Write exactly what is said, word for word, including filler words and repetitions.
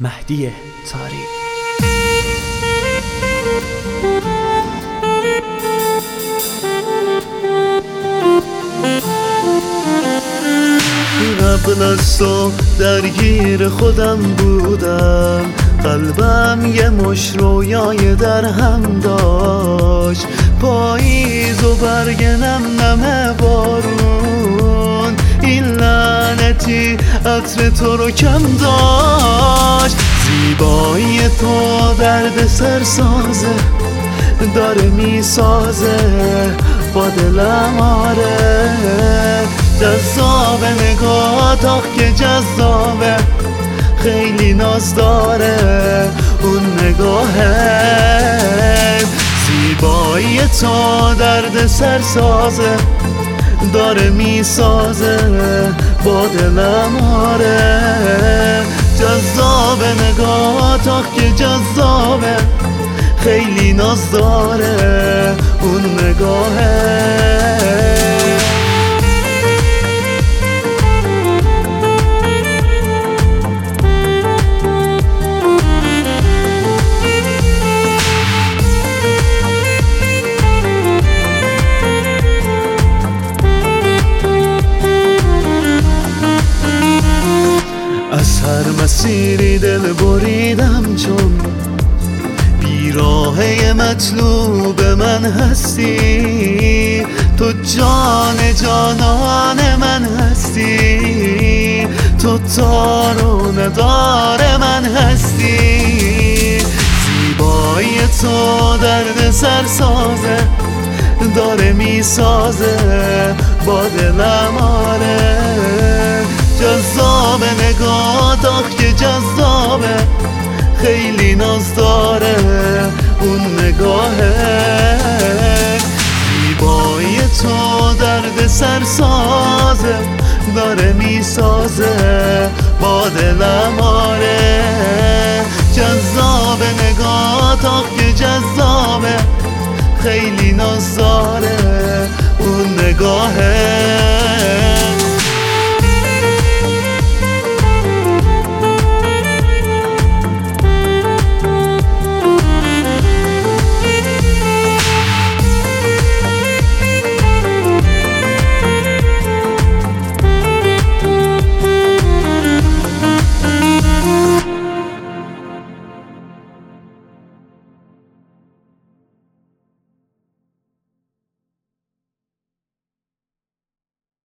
مهدی تاری. قبل از تو درگیر خودم بودم، قلبم یه مش رویای در هم داشت. پاییز و برگ نم نم بارون، این لعنتی عطر تو رو کم داشت. زیبایی تو درد سر سازه، داره میسازه با دلم. آره جذاب نگاه آخ که جذابه، خیلی ناز داره اون نگاهه. زیبایی تو درد سر سازه، داره میسازه با دلم. آره جذاب نگاه آخ که جذابه، خیلی ناز داره اون نگاهه. از هر مسیری دل بریدم، چون بیراهه مطلوب من هستی. تو جان جانان من هستی، تو تار و ندار من هستی. زیبایی تو درد سر سازه، داره میسازه با دلم. آره جذاب نگاه آخ که جذابه، خیلی ناز داره اون نگاهه. زیبایی تو درد سر سازه، داره میسازه با دلم. آره جذاب نگاه آخ که جذابه، خیلی ناز داره اون نگاهه.